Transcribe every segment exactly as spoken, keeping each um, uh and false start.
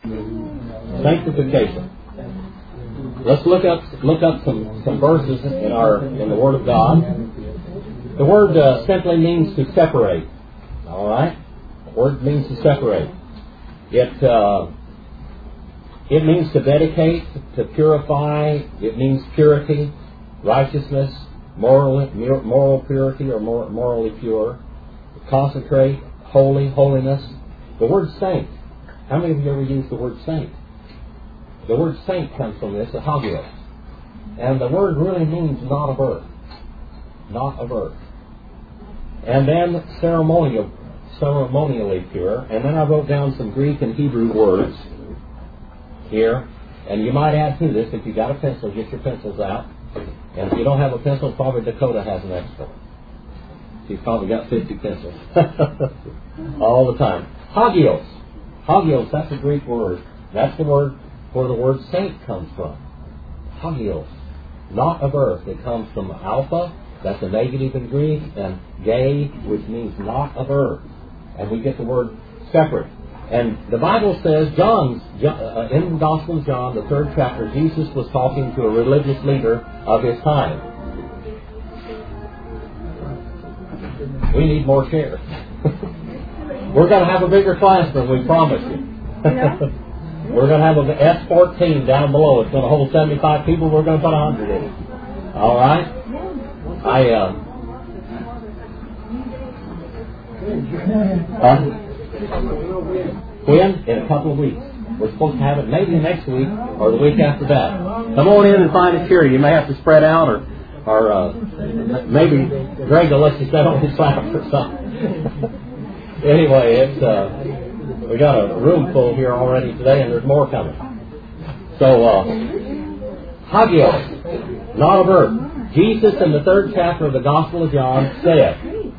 Sanctification. Let's look up look up some, some verses in our in the Word of God. The word uh, simply means to separate. All right, the word means to separate. It uh, it means to dedicate, to purify. It means purity, righteousness, moral moral purity or mor- morally pure. Consecrate, holy, holiness. The word saint. How many of you ever used the word saint? The word saint comes from this, hagios. And the word really means not of earth. Not of earth. And then ceremonial, ceremonially pure. And then I wrote down some Greek and Hebrew words here. And you might add to this, if you got a pencil, get your pencils out. And if you don't have a pencil, probably Dakota has an extra. She's probably got fifty pencils. All the time. Hagios. Hagios, that's a Greek word. That's the word where the word saint comes from. Hagios. Not of earth. It comes from alpha, that's a negative in Greek, and gay, which means not of earth. And we get the word separate. And the Bible says, John's, uh, in the Gospel of John, the third chapter, Jesus was talking to a religious leader of his time. We need more chairs. We're going to have a bigger classroom, we promise you. We're going to have an S fourteen down below. It's going to hold seventy-five people. We're going to put one hundred in it. All right? I, uh... uh when? In a couple of weeks. We're supposed to have it maybe next week or the week after that. Come on in and find a chair. You may have to spread out or... Or uh, maybe Greg will let you sit on his lap or something. Anyway, it's uh, we got a room full here already today, and there's more coming. So, uh, hagios, not of earth. Jesus in the third chapter of the Gospel of John said,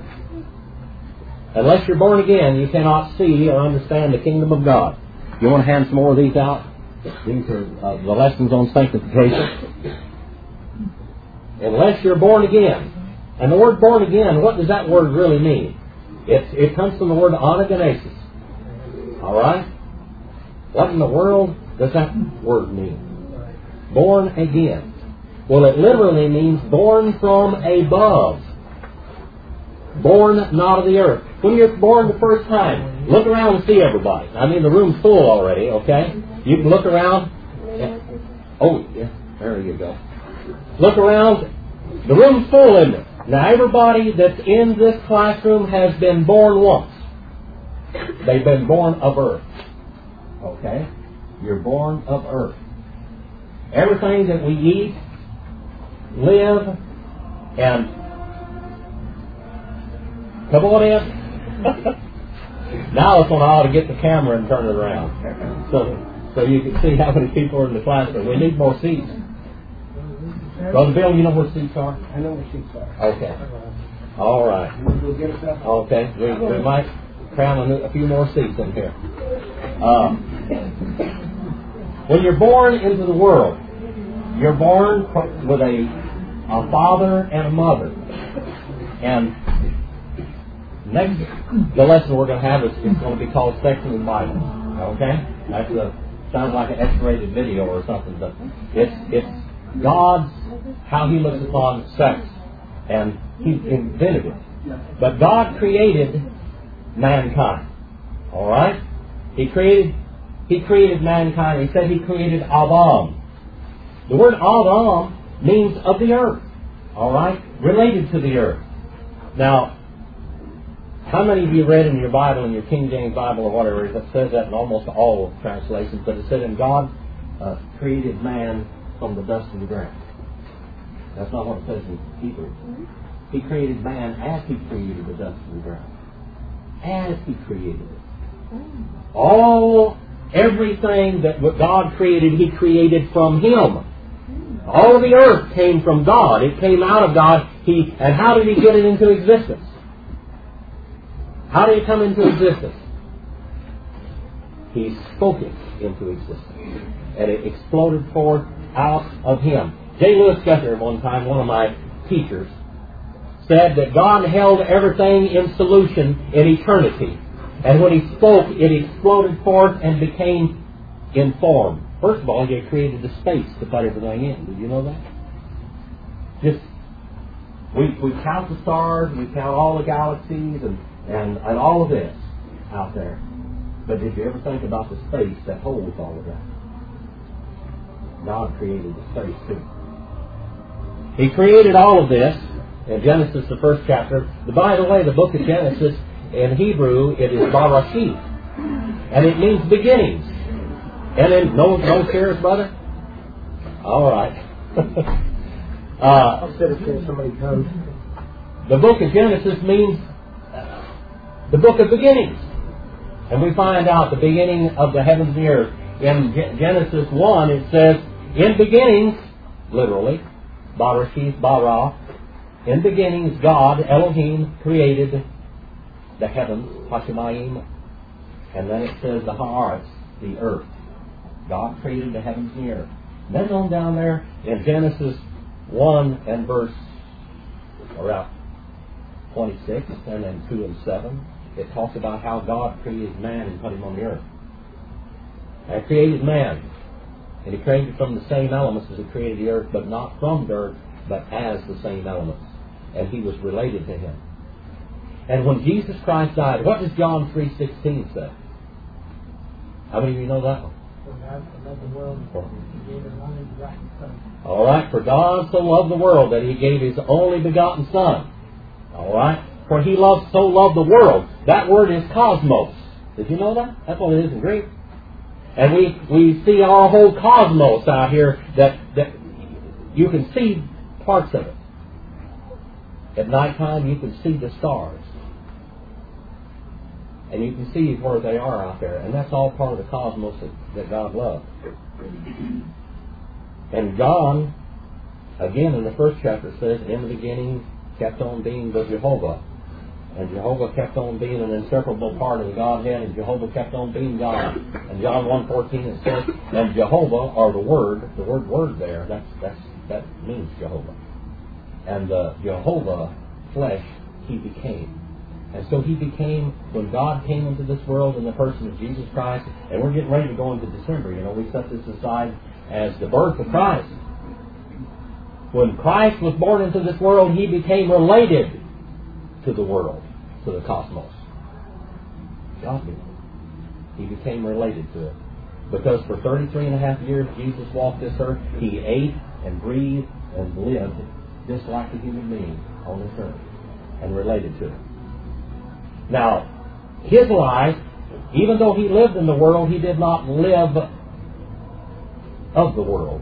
unless you're born again, you cannot see or understand the kingdom of God. You want to hand some more of these out? These are uh, the lessons on sanctification. Unless you're born again. And the word born again, what does that word really mean? It, it comes from the word anagenesis. Alright? What in the world does that word mean? Born again. Well, it literally means born from above. Born not of the earth. When you're born the first time, look around and see everybody. I mean, the room's full already, okay? You can look around. Oh, yeah, there you go. Look around. The room's full, isn't it? Now, everybody that's in this classroom has been born once. They've been born of earth. Okay? You're born of earth. Everything that we eat, live, and come on in. Now it's when I ought to get the camera and turn it around. So, so you can see how many people are in the classroom. We need more seats. Brother Bill, you know where seats are? I know where seats are. Okay. All right. Okay. We, we might cram a, a few more seats in here. Uh, when you're born into the world, you're born with a, a father and a mother. And next, the lesson we're going to have is, is going to be called Sex in the Bible. Okay? That's a, sounds like an X-rated video or something, but it's it's God's, how He looks upon sex, and He invented it. But God created mankind. All right? He created He created mankind. He said He created Adam. The word Adam means of the earth. All right? Related to the earth. Now, how many of you read in your Bible, in your King James Bible or whatever, it says that in almost all translations, but it said, and God uh, created man from the dust of the ground. That's not what it says in Hebrew. He created man as He created the dust of the ground. As He created it. All, everything that what God created, He created from Him. All of the earth came from God. It came out of God. He, and how did He get it into existence? How did it come into existence? He spoke it into existence. And it exploded forth out of Him. J. Lewis Guthrie, one time, one of my teachers, said that God held everything in solution in eternity. And when He spoke, it exploded forth and became in form. First of all, He created the space to put everything in. Did you know that? Just we we count the stars, we count all the galaxies, and, and, and all of this out there. But did you ever think about the space that holds all of that? God created the space too. He created all of this in Genesis, the first chapter. By the way, the book of Genesis in Hebrew, it is Barashit, and it means beginnings. And then no no cares, brother. All right. uh, I'll sit until somebody comes. The book of Genesis means the book of beginnings. And we find out the beginning of the heavens and the earth. In Genesis one, it says, in beginnings, literally, Barashit, Bara, in beginnings, God, Elohim, created the heavens, Hashemayim, and then it says the Haaretz, the earth. God created the heavens and the earth. And then on down there in Genesis one and verse around twenty-six, and then two and seven, it talks about how God created man and put him on the earth. And created man. And He created from the same elements as He created the earth, but not from the earth, but as the same elements. And he was related to Him. And when Jesus Christ died, what does John three sixteen say? How many of you know that one? All right. For God so loved the world that He gave His only begotten Son. All right. For He loved so loved the world. That word is cosmos. Did you know that? That's what it is in Greek. And we, we see our whole cosmos out here that, that you can see parts of it. At nighttime you can see the stars. And you can see where they are out there. And that's all part of the cosmos that, that God loved. And John, again in the first chapter, says, in the beginning kept on being the Jehovah. And Jehovah kept on being an inseparable part of the Godhead, and Jehovah kept on being God. And John one fourteen it says, and Jehovah, or the Word, the word word there, that's, that's, that means Jehovah. And the Jehovah flesh, He became. And so He became, when God came into this world in the person of Jesus Christ, and we're getting ready to go into December, you know, we set this aside as the birth of Christ. When Christ was born into this world, He became related to the world, to the cosmos. God did. He became related to it. Because for thirty-three and a half years Jesus walked this earth, He ate and breathed and lived just like a human being on this earth and related to it. Now, His life, even though He lived in the world, He did not live of the world.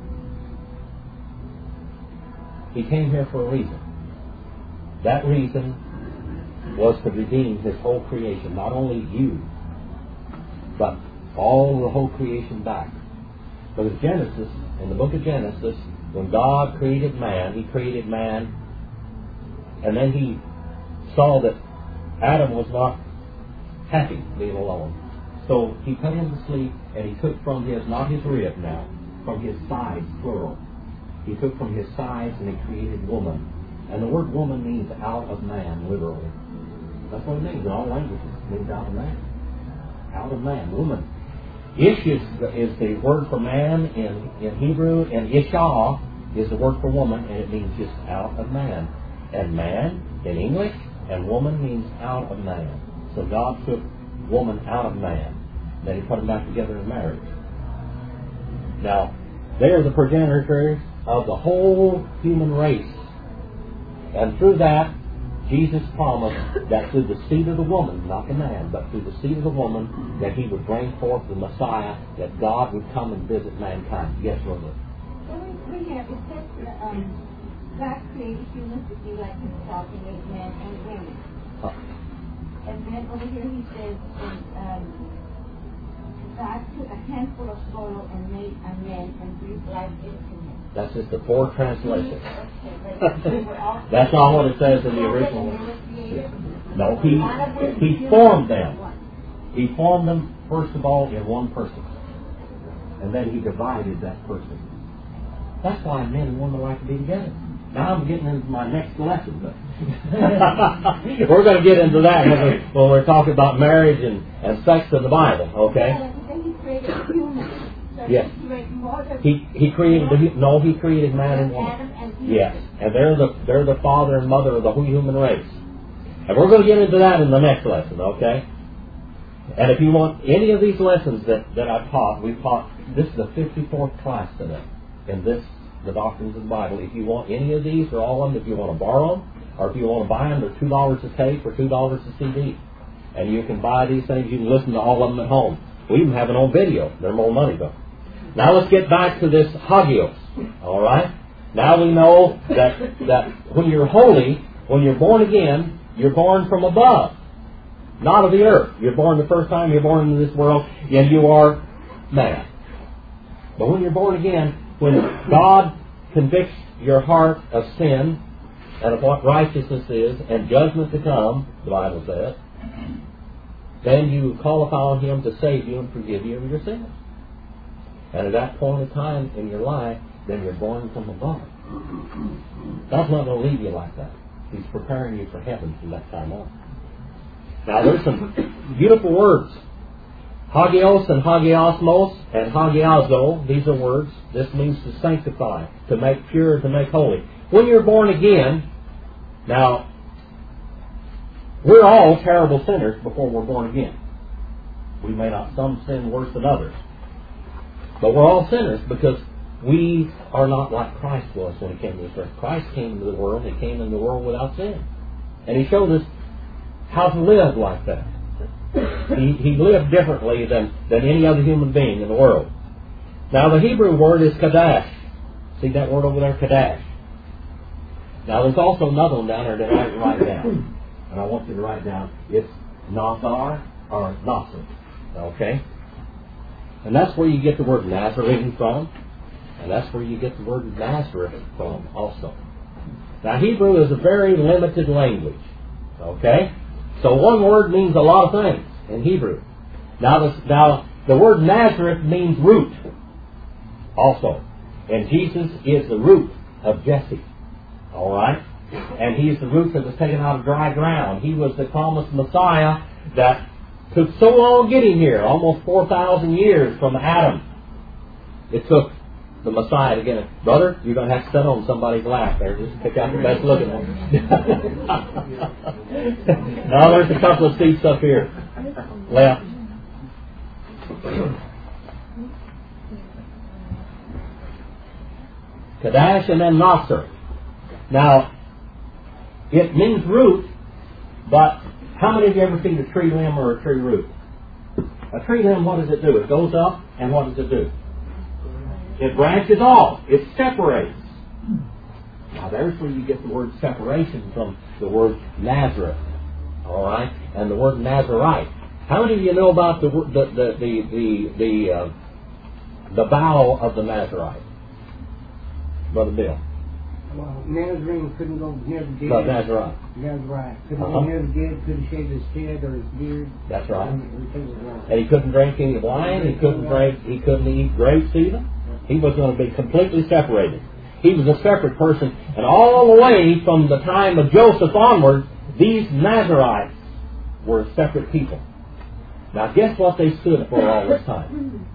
He came here for a reason. That reason was to redeem His whole creation, not only you, but all the whole creation back. Because Genesis, in the book of Genesis, when God created man, He created man, and then He saw that Adam was not happy being alone. So He put him to sleep, and He took from his, not his rib now, from his sides, plural. He took from his sides and He created woman. And the word woman means out of man, literally. That's what it means in all languages. It means out of man. Out of man, woman. Ish is the, is the word for man in, in Hebrew, and Isha is the word for woman, and it means just out of man. And man in English, and woman means out of man. So God took woman out of man. Then He put them back together in marriage. Now, they are the progenitors of the whole human race. And through that, Jesus promised that through the seed of the woman, not the man, but through the seed of the woman, that He would bring forth the Messiah, that God would come and visit mankind. Yes, Rosa? Well, we, we have, it says, um, God created humans to be like Himself, He made men and women. Uh, and then over here He says, um, God took a handful of soil and made a man and breathed life into him. That's just the poor translation. That's not what it says in the original. No, he, he formed them. He formed them, first of all, in one person. And then He divided that person. That's why men and women like to be together. Now I'm getting into my next lesson, but we're going to get into that when, we, when we're talking about marriage and, and sex in the Bible, okay? Then He created humans. Yes. He he created the no. He created man and woman. Yes, and they're the they're the father and mother of the whole human race. And we're going to get into that in the next lesson, okay? And if you want any of these lessons that, that I've taught, we've taught, this is the fifty-fourth class today in this, the Doctrines of the Bible. If you want any of these or all of them, if you want to borrow them, or if you want to buy them, they're two dollars a tape or two dollars a C D. And you can buy these things, you can listen to all of them at home. We even have it on video. They're more money though. Now let's get back to this hagios, all right? Now we know that, that when you're holy, when you're born again, you're born from above, not of the earth. You're born the first time you're born into this world, and you are man. But when you're born again, when God convicts your heart of sin and of what righteousness is and judgment to come, the Bible says, then you call upon Him to save you and forgive you of your sins. And at that point in time in your life, then you're born from above. God's not going to leave you like that. He's preparing you for heaven from that time on. Now there's some beautiful words. Hagios and hagiosmos and hagiazo, these are words. This means to sanctify, to make pure, to make holy. When you're born again, now, we're all terrible sinners before we're born again. We may not, some sin worse than others. But we're all sinners because we are not like Christ was when He came to this earth. Christ came into the world, He came into the world without sin. And He showed us how to live like that. He, he lived differently than, than any other human being in the world. Now the Hebrew word is kadash. See that word over there, kadash? Now there's also another one down there that I can write down. And I want you to write down, it's Nazar or Nasr. Okay? And that's where you get the word Nazarene from. And that's where you get the word Nazareth from also. Now Hebrew is a very limited language. Okay? So one word means a lot of things in Hebrew. Now the, now the word Nazareth means root also. And Jesus is the root of Jesse. Alright? And He's the root that was taken out of dry ground. He was the promised Messiah that took so long getting here, almost four thousand years from Adam. It took the Messiah to get it. Brother, you're going to have to sit on somebody's lap there. Just pick out the best looking one. Now there's a couple of seats up here. Left. Kadash and then Nasr. Now, it means root, but how many of you ever seen a tree limb or a tree root? A tree limb, what does it do? It goes up, and what does it do? It branches off. It separates. Now there's where you get the word separation from the word Nazareth. Alright? And the word Nazarite. How many of you know about the the the the the, the, uh, the vow of the Nazarite? Brother Bill. Well, Nazarene couldn't go near the dead. No, Nazarite. Nazarite. Couldn't Uh-huh. go near the dead, couldn't shave his head or his beard. That's right. Everything was wrong. And he couldn't drink any wine. He couldn't drink. He couldn't eat grapes either. He was going to be completely separated. He was a separate person. And all the way from the time of Joseph onward, these Nazarites were separate people. Now guess what they stood for all this time?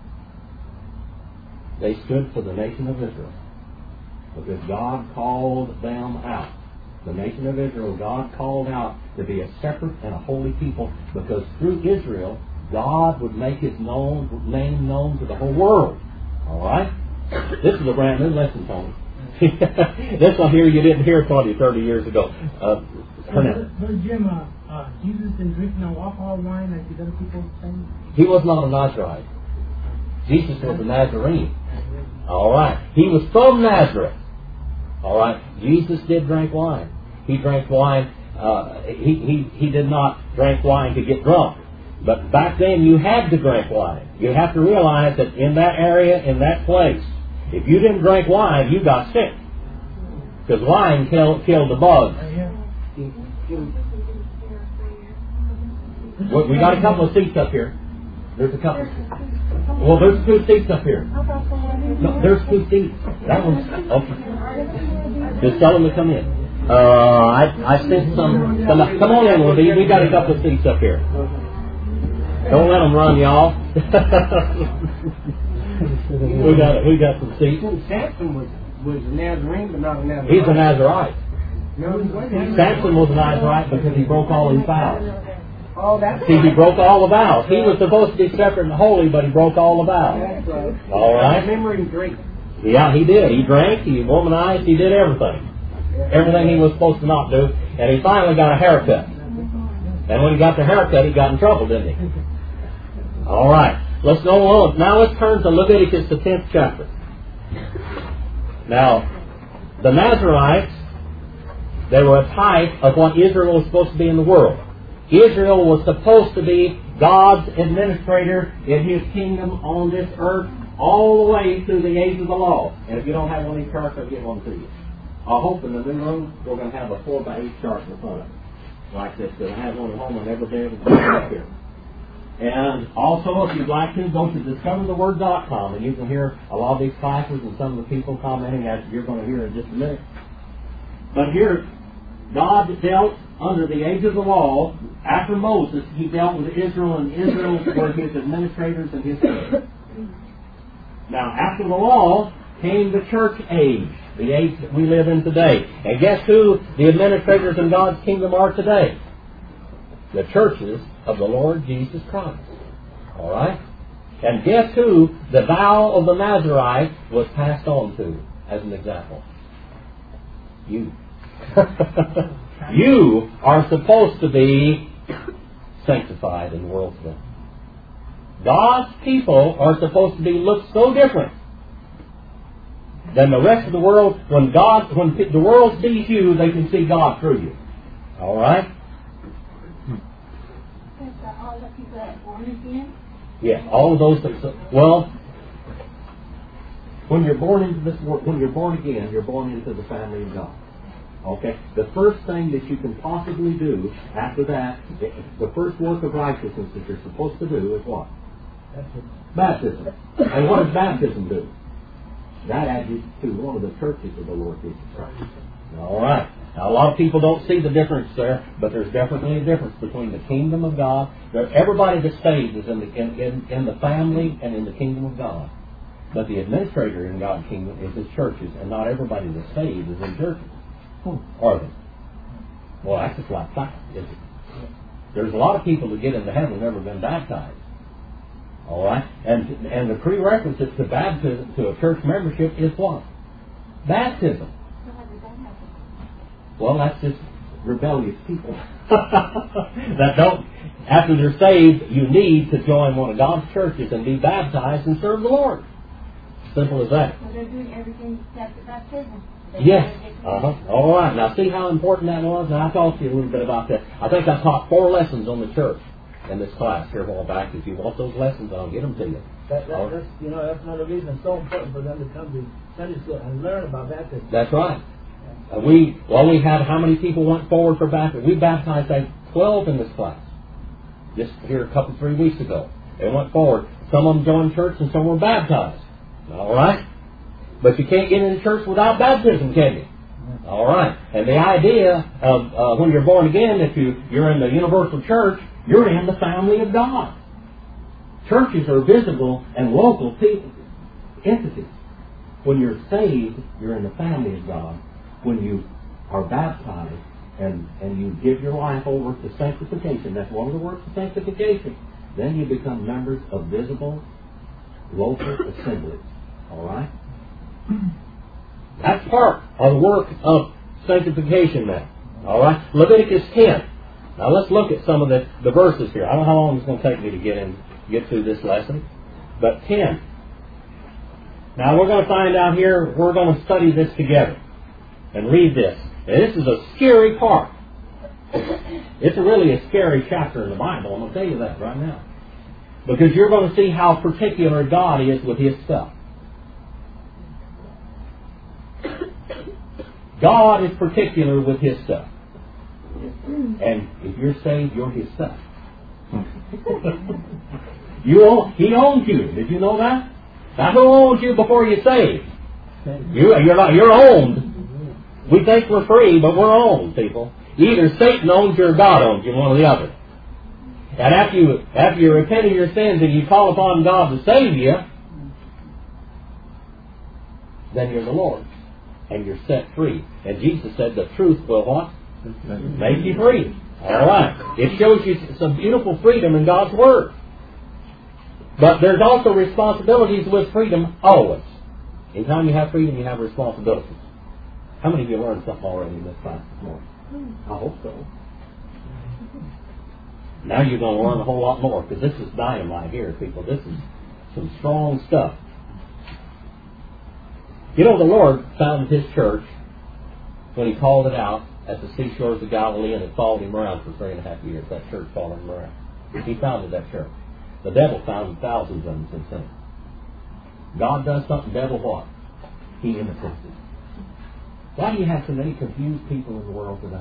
They stood for the nation of Israel. Because God called them out. The nation of Israel, God called out to be a separate and a holy people. Because through Israel, God would make His known, name known to the whole world. Alright? This is a brand new lesson, Tony. This one here you didn't hear twenty, thirty years ago. Uh, Brother Jim, uh, uh, Jesus is drinking alcohol wine like the other people saying? He was not a Nazarite. Jesus was a Nazarene. Alright. He was from Nazareth. Alright. Jesus did drink wine. He drank wine. Uh, he, he, he did not drink wine to get drunk. But back then you had to drink wine. You have to realize that in that area, in that place, if you didn't drink wine, you got sick. Because wine kill, killed the bugs. Well, we got a couple of seats up here. There's a couple. Well, there's two seats up here. No, there's two seats. That one's okay. Just tell them to come in. Uh, I I sent some. Come on, come on in, Libby. We got a couple of seats up here. Don't let them run, y'all. We got we got some seats. Samson was was a Nazarene, but not a Nazarene. He's a Nazarite. No, he wasn't. Samson was a Nazarite because he broke all his vows. Oh, that's See, he right. broke all the vows. He was supposed to be separate and holy, but he broke all the vows. That's right. All right. I remember him drinking. Yeah, he did. He drank, he womanized, he did everything. Everything he was supposed to not do. And he finally got a haircut. And when he got the haircut, he got in trouble, didn't he? All right. Let's go on. Now let's turn to Leviticus, the tenth chapter. Now, the Nazarites, they were a type of what Israel was supposed to be in the world. Israel was supposed to be God's administrator in His kingdom on this earth all the way through the age of the law. And if you don't have one of these charts, I'll get one to you. I hope in the new room we're going to have a four by eight chart in the front of it. Like this, because I have one at home and never been able to put it up here. And also, if you'd like to, go to discover the word dot com, and you can hear a lot of these classes and some of the people commenting, as you're going to hear in just a minute. But here, God dealt under the age of the law. After Moses, He dealt with Israel, and Israel were His administrators and His kings. Now, after the law came the church age, the age that we live in today. And guess who the administrators in God's kingdom are today? The churches of the Lord Jesus Christ. All right? And guess who the vow of the Nazarite was passed on to as an example? You. You are supposed to be sanctified in the world today. God's people are supposed to be look so different than the rest of the world. When God, when the world sees you, they can see God through you. All right? All the people that are born again. Yeah, all of those things. Well, when you're born into this world, when you're born again, you're born into the family of God. Okay? The first thing that you can possibly do after that, the first work of righteousness that you're supposed to do is what? Baptism. And what does baptism do? That adds you to one of the churches of the Lord Jesus Christ. All right. Now, a lot of people don't see the difference there, but there's definitely a difference between the kingdom of God. Everybody that's saved is in the, in, in, in the family and in the kingdom of God. But the administrator in God's kingdom is His churches, and not everybody that's saved is in churches. Hmm. Are they? Well, that's just like fact, isn't it? There's a lot of people that get into heaven who have never been baptized. All right? And and the prerequisite to baptism, to a church membership, is what? Baptism. Well, that's just rebellious people that don't, after they're saved, you need to join one of God's churches and be baptized and serve the Lord. Simple as that. So they're doing everything except the baptism. Yes. Uh-huh. All right. Now, see how important that was? And I talked to you a little bit about that. I think I taught four lessons on the church in this class here a while back. If you want those lessons, I'll get them to you. That, that, that's, you know, that's another reason it's so important for them to come to Sunday school and learn about baptism. That's right. Uh, we well, we had how many people went forward for baptism? We baptized like twelve in this class. Just here a couple three weeks ago, they went forward. Some of them joined church, and some were baptized. All right, but you can't get into church without baptism, can you? All right, and the idea of uh, when you're born again, if you you're in the universal church, you're in the family of God. Churches are visible and local people, entities. When you're saved, you're in the family of God. When you are baptized and, and you give your life over to sanctification, that's one of the works of sanctification, then you become members of visible local assemblies. All right? That's part of the work of sanctification now. All right? Leviticus ten. Now let's look at some of the, the verses here. I don't know how long it's going to take me to get in, get through this lesson, but ten. Now we're going to find out here, we're going to study this together and read this. And this is a scary part. It's a really a scary chapter in the Bible. I'm going to tell you that right now. Because you're going to see how particular God is with His stuff. God is particular with His stuff. And if you're saved, you're His stuff. you own, He owns you. Did you know that? Now, who owns you before you're saved? You, you're not, you're owned. We think we're free, but we're owned, people. Either Satan owns you or God owns you, one or the other. And after you, after you repent of your sins and you call upon God to save you, then you're the Lord's. And you're set free. And Jesus said the truth will what? Make you free. All right. It shows you some beautiful freedom in God's Word. But there's also responsibilities with freedom always. Anytime you have freedom, you have responsibilities. How many of you learned something already in this class this morning? I hope so. Now you're going to learn a whole lot more, because this is dynamite here, people. This is some strong stuff. You know, the Lord founded His church when He called it out at the seashores of Galilee, and it followed Him around for three and a half years. That church followed Him around. He founded that church. The devil founded thousands of them since then. God does something, devil what? He imitates it. Why do you have so many confused people in the world today?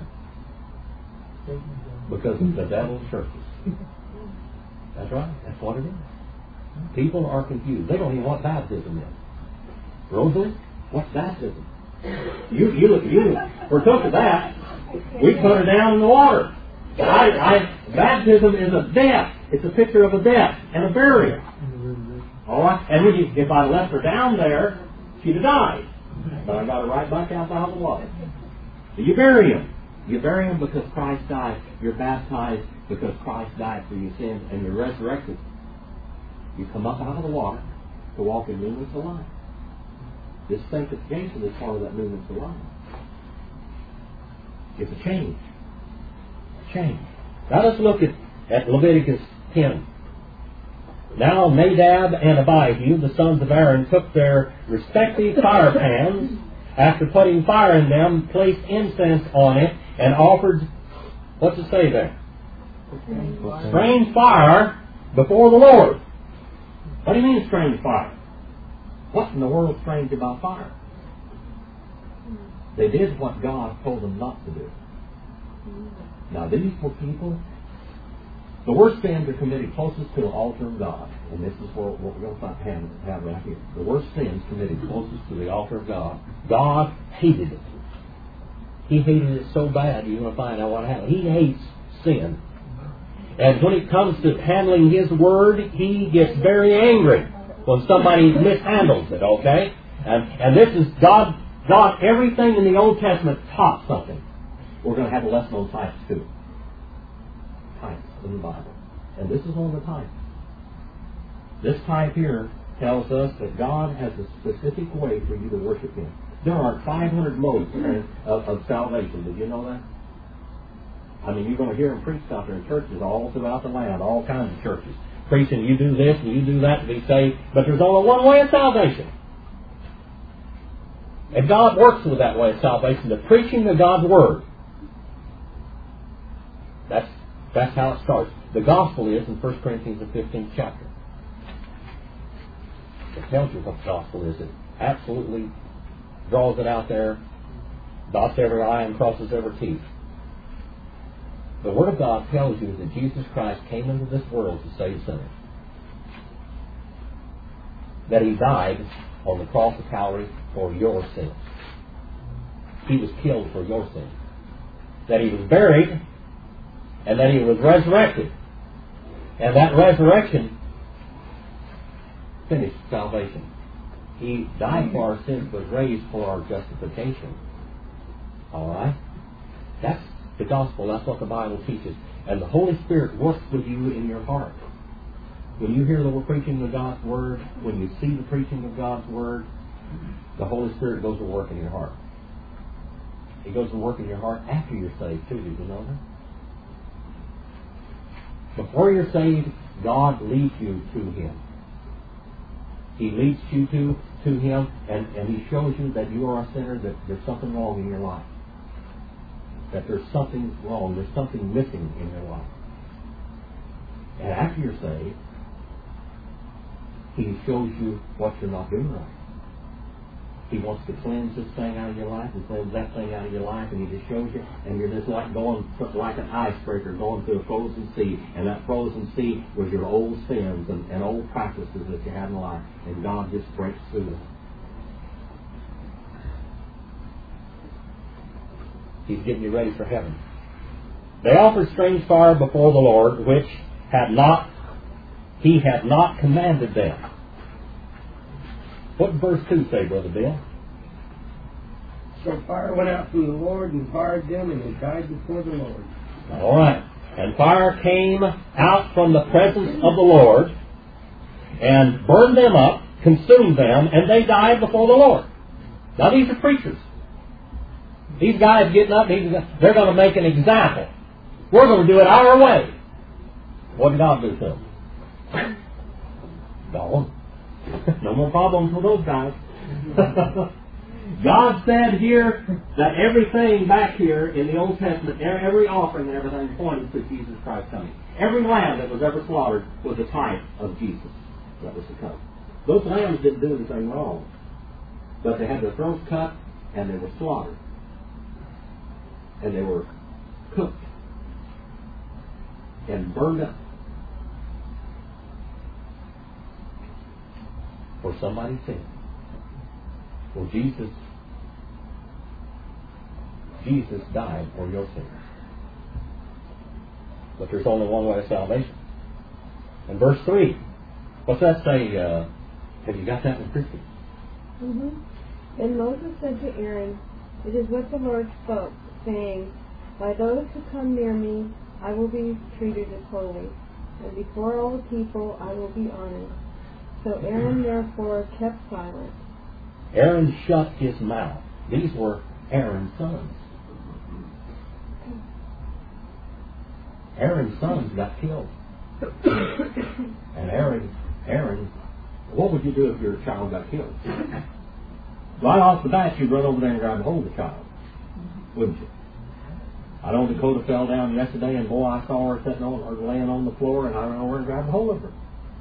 Because of the devil's churches. That's right. That's what it is. People are confused. They don't even know what baptism is. Rosalie, what's baptism? You, you, you, we're took to that. We put her down in the water. I, I, baptism is a death. It's a picture of a death and a burial. All right. And when you, if I left her down there, she'd have died. But I got her right back out of the water. So you bury him. You bury him because Christ died. You're baptized because Christ died for your sins, and you're resurrected. You come up out of the water to walk in newness of life. This sanctification is part of that newness of life. It's a change. A change. Now let's look at, at Leviticus ten. Now Nadab and Abihu, the sons of Aaron, took their respective fire pans, after putting fire in them, placed incense on it, and offered, what's it say there? Strange fire before the Lord. What do you mean strange fire? What in the world is strange about fire? They did what God told them not to do. Now these were people, the worst sins are committed closest to the altar of God. And this is what we're going to find have right here. The worst sins committed closest to the altar of God. God hated it. He hated it so bad, you're going to find out what happened. He hates sin. And when it comes to handling His Word, He gets very angry when somebody mishandles it, okay? And, and this is God, God, everything in the Old Testament taught something. We're going to have a lesson on types too. Types in the Bible. And this is one of the types. This type here tells us that God has a specific way for you to worship Him. There are five hundred modes of, of salvation. Did you know that? I mean, you're going to hear them preached out there in churches all throughout the land, all kinds of churches. Preaching, you do this and you do that to be saved. But there's only one way of salvation. And God works with that way of salvation, the preaching of God's Word. That's, that's how it starts. The gospel is in First Corinthians, the fifteenth chapter. It tells you what the gospel is. It absolutely draws it out there, dots every I and crosses every T. The Word of God tells you that Jesus Christ came into this world to save sinners. That He died on the cross of Calvary for your sins. He was killed for your sins. That He was buried, and that He was resurrected. And that resurrection finished salvation. He died for our sins, was raised for our justification. All right? That's the gospel. That's what the Bible teaches. And the Holy Spirit works with you in your heart. When you hear the preaching of God's Word, when you see the preaching of God's Word, the Holy Spirit goes to work in your heart. He goes to work in your heart after you're saved, too. Did you know that? Before you're saved, God leads you to Him. He leads you to, to Him, and, and He shows you that you are a sinner, that there's something wrong in your life. That there's something wrong, there's something missing in your life. And after you're saved, He shows you what you're not doing right. He wants to cleanse this thing out of your life and cleanse that thing out of your life, and He just shows you, and you're just like going, like an icebreaker going through a frozen sea, and that frozen sea was your old sins and, and old practices that you had in life, and God just breaks through them. He's getting you ready for heaven. They offered strange fire before the Lord, which had not, He had not commanded them. What did verse two say, Brother Bill? So fire went out from the Lord and fired them, and they died before the Lord. All right. And fire came out from the presence of the Lord and burned them up, consumed them, and they died before the Lord. Now these are preachers. These guys getting up, they're going to make an example. We're going to do it our way. What did God do to them? Gone. No more problems with those guys. God said here that everything back here in the Old Testament, every offering and everything pointed to Jesus Christ coming. Every lamb that was ever slaughtered was a type of Jesus that was to come. Those lambs didn't do anything wrong, but they had their throats cut and they were slaughtered. And they were cooked and burned up for somebody's sin. Well, Jesus, Jesus died for your sins. But there's only one way of salvation. And verse three, what's that say? Uh, have you got that in Christy? Mm-hmm. Then Moses said to Aaron, "It is what the Lord spoke, saying, by those who come near me, I will be treated as holy, and before all the people I will be honored." So Aaron therefore kept silent. Aaron shut his mouth. These were Aaron's sons. Aaron's sons got killed. And Aaron, Aaron, what would you do if your child got killed? Right off the bat, you'd run over there and grab a hold of the child, wouldn't you? I know Dakota fell down yesterday, and boy, I saw her sitting on, or laying on the floor, and I ran over and grabbed a hold of her.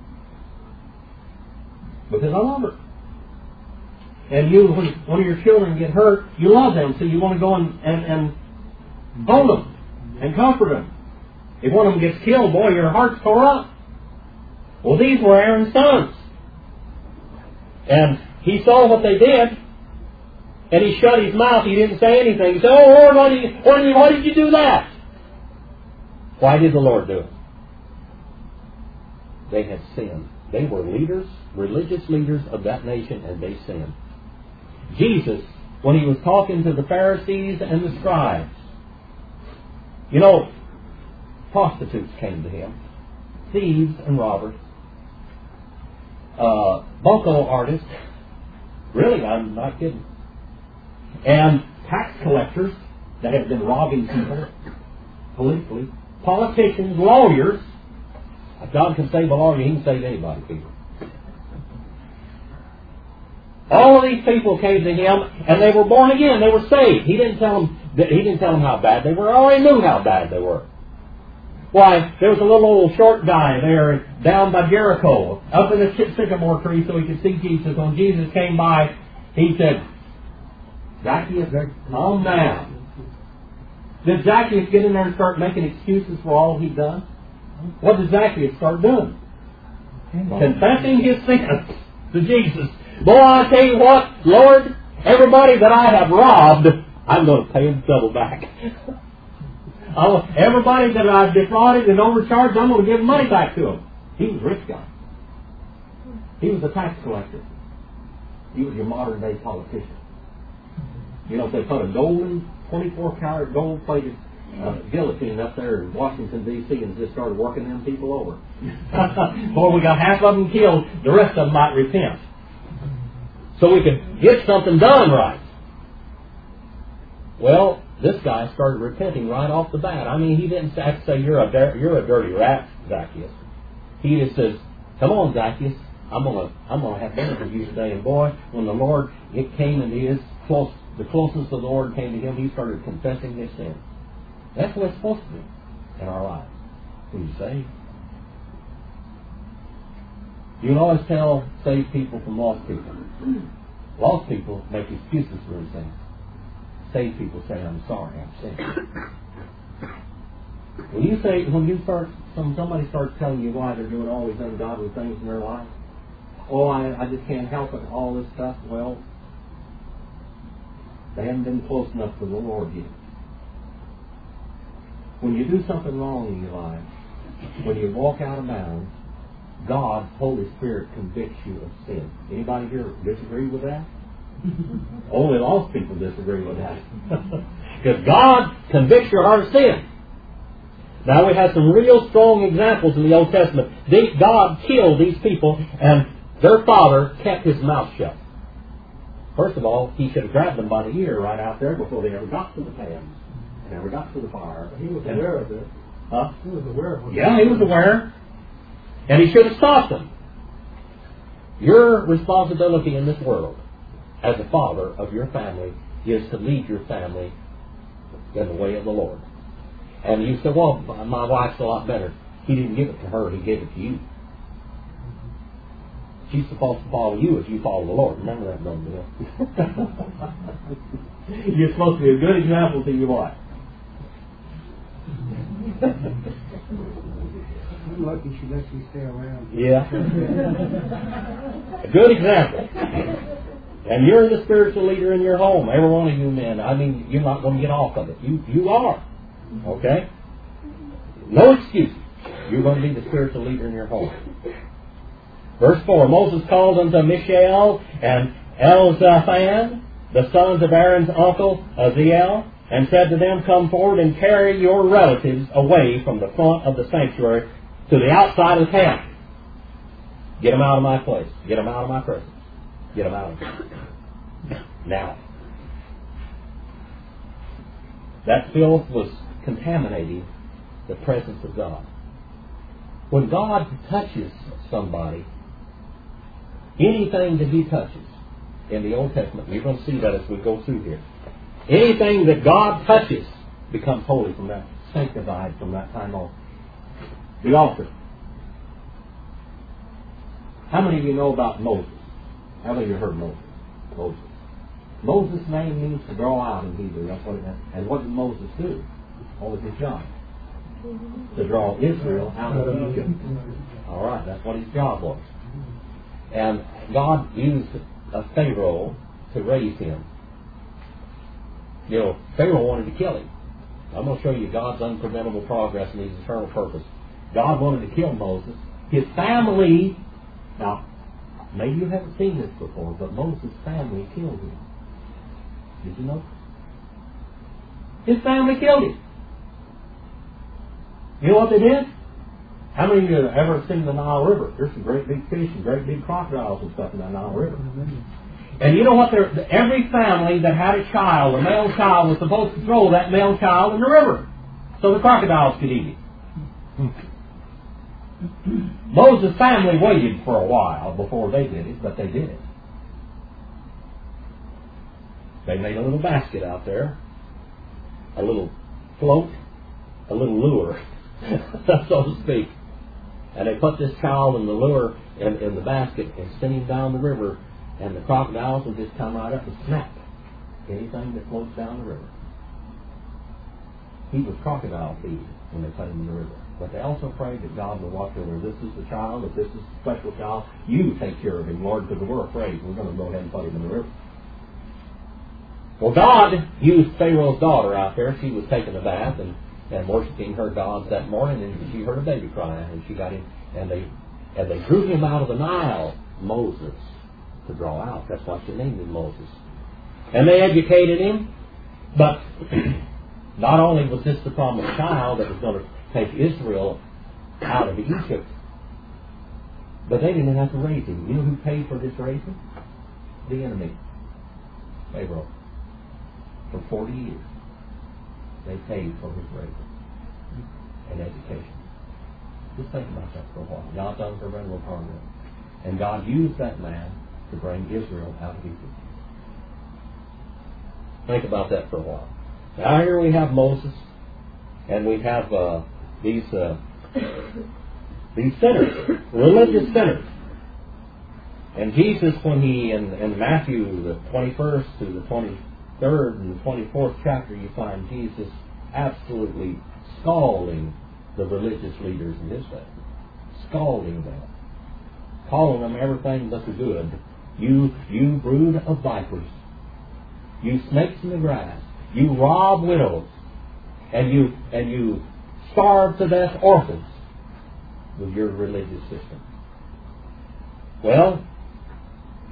Because I love her. And you, when one of your children get hurt, you love them, so you want to go and, and, and hold them and comfort them. If one of them gets killed, boy, your heart's tore up. Well, these were Aaron's sons. And he saw what they did, and he shut his mouth. He didn't say anything. He said, "Oh, Lord, why did you, why did you, why did you do that?" Why did the Lord do it? They had sinned. They were leaders, religious leaders of that nation, and they sinned. Jesus, when he was talking to the Pharisees and the scribes, you know, prostitutes came to him, thieves and robbers, uh, bunco artists, really, I'm not kidding, and tax collectors that have been robbing people politically, politicians, lawyers. If God can save a lawyer, he can save anybody, people. All of these people came to him, and they were born again. They were saved. He didn't tell them. He didn't tell them how bad they were. I already knew how bad they were. Why, there was a little old short guy there down by Jericho, up in a sycamore tree, so he could see Jesus. When Jesus came by, he said, "Zacchaeus, calm down." Did Zacchaeus get in there and start making excuses for all he'd done? What did Zacchaeus start doing? Confessing his sins to Jesus. Boy, I tell you what, Lord, everybody that I have robbed, I'm going to pay him double back. I'll, everybody that I've defrauded and overcharged, I'm going to give money back to him. He was a rich guy. He was a tax collector. He was your modern day politician. You know, if they put a golden, twenty-four karat gold plated uh, guillotine up there in Washington, D C and just started working them people over. Boy, we got half of them killed, the rest of them might repent. So we could get something done right. Well, this guy started repenting right off the bat. I mean, he didn't have to say, you're a, you're a dirty rat, Zacchaeus. He just says, "Come on, Zacchaeus, I'm going to I'm gonna have dinner with you today." And boy, when the Lord it came into his close, the closest the Lord came to him, he started confessing his sin. That's what it's supposed to be in our lives when you save. You can always tell saved people from lost people. Lost people make excuses for their sins. Saved people say, "I'm sorry, I'm sinned." When you say, when you start, when somebody starts telling you why they're doing all these ungodly things in their life, "Oh, I, I just can't help it," all this stuff, well, they haven't been close enough to the Lord yet. When you do something wrong in your life, when you walk out of bounds, God, Holy Spirit, convicts you of sin. Anybody here disagree with that? Only lost people disagree with that. Because God convicts your heart of sin. Now we have some real strong examples in the Old Testament. They, God killed these people and their father kept his mouth shut. First of all, he should have grabbed them by the ear right out there before they ever got to the pan. They never got to the fire. He was aware of it. Huh? He was aware of it. Yeah, he was aware. And he should have stopped them. Your responsibility in this world as a father of your family is to lead your family in the way of the Lord. And you say, well, my wife's a lot better. He didn't give it to her, he gave it to you. She's supposed to follow you as you follow the Lord. Remember that, don't you? You're supposed to be a good example to your wife. I'm lucky she lets me stay around. Yeah. A good example. And you're the spiritual leader in your home. Every one of you men. I mean, you're not going to get off of it. You you are. Okay? No excuses. You're going to be the spiritual leader in your home. Verse four, Moses called unto Mishael and Elzaphan, the sons of Aaron's uncle Aziel, and said to them, come forward and carry your relatives away from the front of the sanctuary to the outside of the camp. Get them out of my place. Get them out of my presence. Get them out of here. Now. That filth was contaminating the presence of God. When God touches somebody, anything that He touches in the Old Testament, we're going to see that as we go through here. Anything that God touches becomes holy from that, sanctified from that time on. The altar. How many of you know about Moses? How many of you heard Moses? Moses. Moses' name means to draw out in Hebrew. That's what it meant. And what did Moses do? What was his job? To draw Israel out of Egypt. All right, that's what his job was. And God used a Pharaoh to raise him. You know, Pharaoh wanted to kill him. I'm going to show you God's unpreventable progress and His eternal purpose. God wanted to kill Moses. His family, now, maybe you haven't seen this before, but Moses' family killed him. Did you know? His family killed him. You know what they did? How many of you have ever seen the Nile River? There's some great big fish and great big crocodiles and stuff in that Nile River. And you know what? There, every family that had a child, a male child, was supposed to throw that male child in the river so the crocodiles could eat it. Moses' family waited for a while before they did it, but they did it. They made a little basket out there, a little float, a little lure, so to speak. And they put this child in the lure in, in the basket and sent him down the river, and the crocodiles would just come right up and snap anything that floats down the river. He was crocodile feed when they put him in the river. But they also prayed that God would watch over. This is the child. If this is a special child, you take care of him, Lord, because we're afraid. We're going to go ahead and put him in the river. Well, God used Pharaoh's daughter out there. She was taking a bath and, and worshiping her gods that morning, and she heard a baby crying, and she got him, and they and they drew him out of the Nile, Moses, to draw out. That's why she named him Moses. And they educated him, but not only was this the promised child that was going to take Israel out of Egypt, but they didn't have to raise him. You know who paid for this raising? The enemy, Pharaoh. For forty years, they paid for his raising and education. Just think about that for a while. God's unpreventable progress. And God used that man to bring Israel out of Egypt. Think about that for a while. Now here we have Moses, and we have uh, these uh, these sinners, religious sinners. And Jesus, when he, in, in Matthew, the twenty-first to the twenty-third and the twenty-fourth chapter, you find Jesus absolutely scalding the religious leaders in his day. Scalding them. Calling them everything but the good. You, you brood of vipers. You snakes in the grass. You rob widows. And you, and you starve to death orphans with your religious system. Well,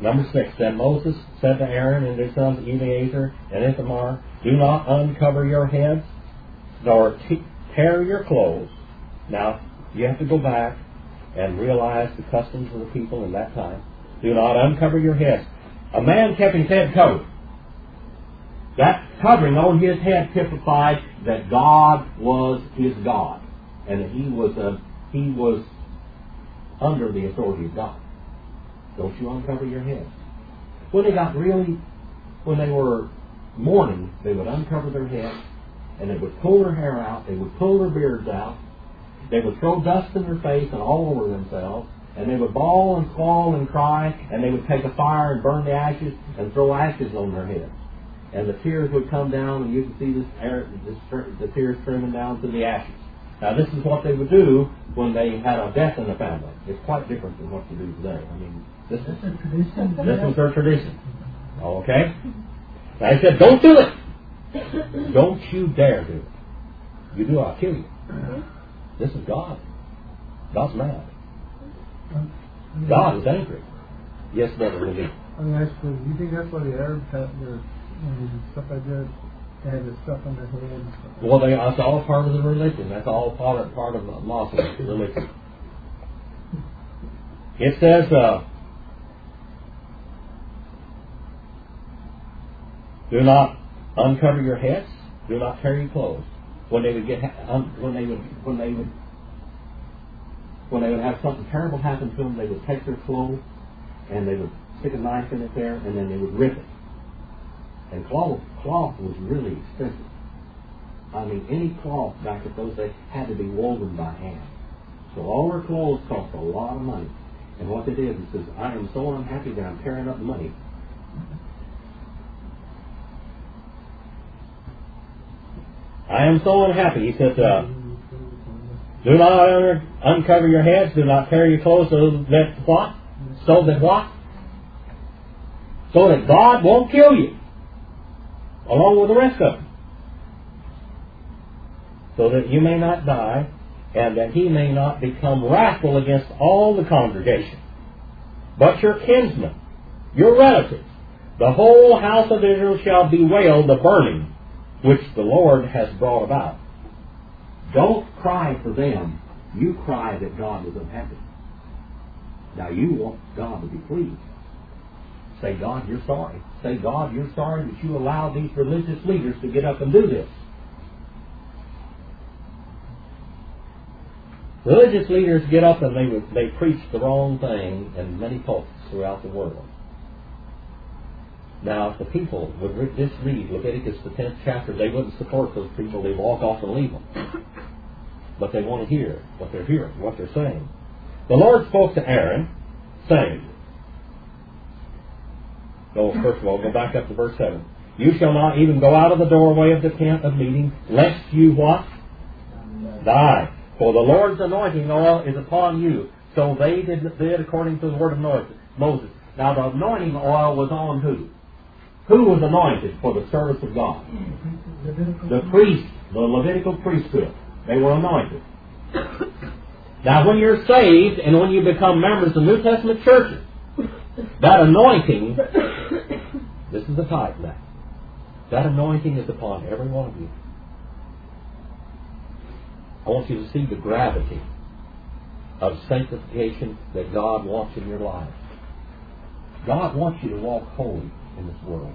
Number six, then Moses said to Aaron and his sons Eleazar and Ithamar, do not uncover your heads, nor te- tear your clothes. Now, you have to go back and realize the customs of the people in that time. Do not uncover your heads. A man kept his head covered. That covering on his head typified that God was his God, and that he was a, he was under the authority of God. Don't you uncover your head. When they got really, when they were mourning, they would uncover their heads, and they would pull their hair out, they would pull their beards out, they would throw dust in their face and all over themselves, and they would bawl and squall and cry, and they would take a fire and burn the ashes and throw ashes on their heads. And the tears would come down, and you can see this, air, this the tears streaming down to the ashes. Now, this is what they would do when they had a death in the family. It's quite different than what you do today. I mean, this is tradition. This was their tradition. Okay? Now, he said, don't do it. Don't you dare do it. You do, I'll kill you. This is God. God's mad. God is angry. Yes, brother, Lee. I mean, actually, do you think that's why the Arabs had their and stuff like that? They had this stuff on their head and stuff. Well, they, that's all part of the religion. That's all part of, part of the Muslim religion. It says, uh, do not uncover your heads. Do not tear your clothes. When they would get, um, when they would, when they would, when they would have something terrible happen to them, they would take their clothes and they would stick a knife in it there, and then they would rip it. And cloth, cloth was really expensive. I mean, any cloth back at those days had to be woven by hand. So all their clothes cost a lot of money. And what they did is, says, I am so unhappy that I'm tearing up money. I am so unhappy. He said, uh, do not un- uncover your heads, do not tear your clothes, so that what? So that what? So that God won't kill you, along with the rest of them. So that you may not die, and that he may not become wrathful against all the congregation, but your kinsmen, your relatives, the whole house of Israel shall bewail the burning which the Lord has brought about. Don't cry for them. You cry that God was unhappy. Now you want God to be pleased. Say, God, you're sorry. Say, God, you're sorry that you allowed these religious leaders to get up and do this. Religious leaders get up and they they preach the wrong thing in many pulpits throughout the world. Now, if the people would just read Leviticus the tenth chapter, they wouldn't support those people. They'd walk off and leave them. But they want to hear what they're hearing, what they're saying. The Lord spoke to Aaron, saying, go, first of all, go back up to verse seven. You shall not even go out of the doorway of the tent of meeting, lest you what? Die. For the Lord's anointing oil is upon you. So they did, did according to the word of Moses. Now the anointing oil was on who? Who was anointed for the service of God? The priest, the Levitical priesthood. They were anointed. Now when you're saved and when you become members of New Testament churches, that anointing, this is the type now. That anointing is upon every one of you. I want you to see the gravity of sanctification that God wants in your life. God wants you to walk holy in this world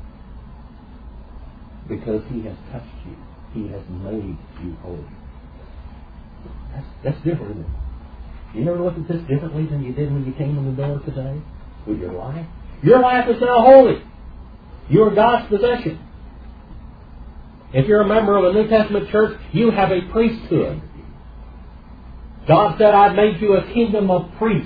because He has touched you. He has made you holy. That's, that's different, isn't it? You never look at this differently than you did when you came in the door today with your life? Your life is now holy. You are God's possession. If you're a member of a New Testament church, you have a priesthood. God said, I've made you a kingdom of priests